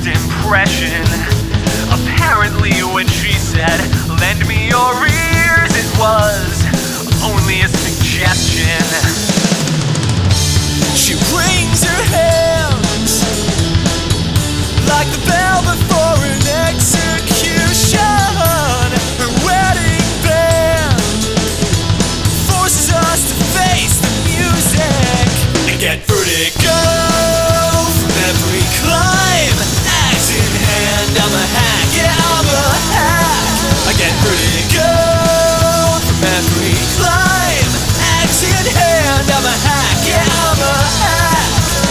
first impression. Apparently when she said, "Lend me your ears," it was only a suggestion. She wrings her hands like the bell before an execution. Her wedding band forces us to face the music. I get vertigo from every climb. Axe in hand, I'm a hack, yeah, I'm a hack. I get vertigo from every climb. Axe in hand, I'm a hack, yeah, I'm a hack.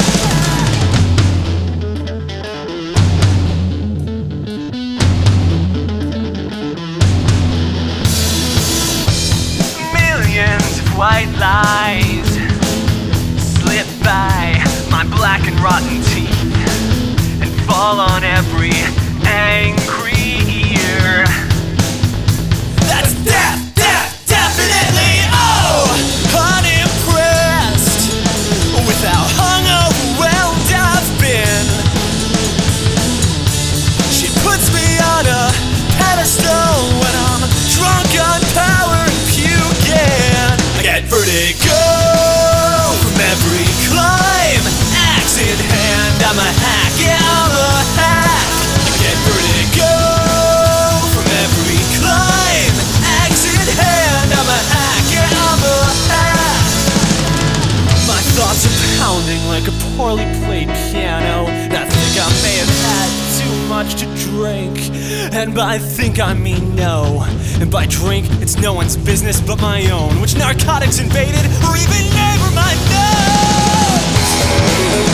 Millions of white lies slip by my black and rotten teeth and fall on every angry ear. That's definitely, oh, unimpressed with how hung overwhelmed I've been. She puts me on a pedestal when I'm drunk on power and puking. I get vertigo from every climb. Axe in hand, I'm a hack, yeah, I'm a hack. I get vertigo from every climb. Axe in hand, I'm a hack, yeah, I'm a hack. My thoughts are pounding like a poorly played piano. And I think I may have had too much to drink. And by think I mean no. And by drink, it's no one's business but my own. Which narcotics invaded or even neighbor might know.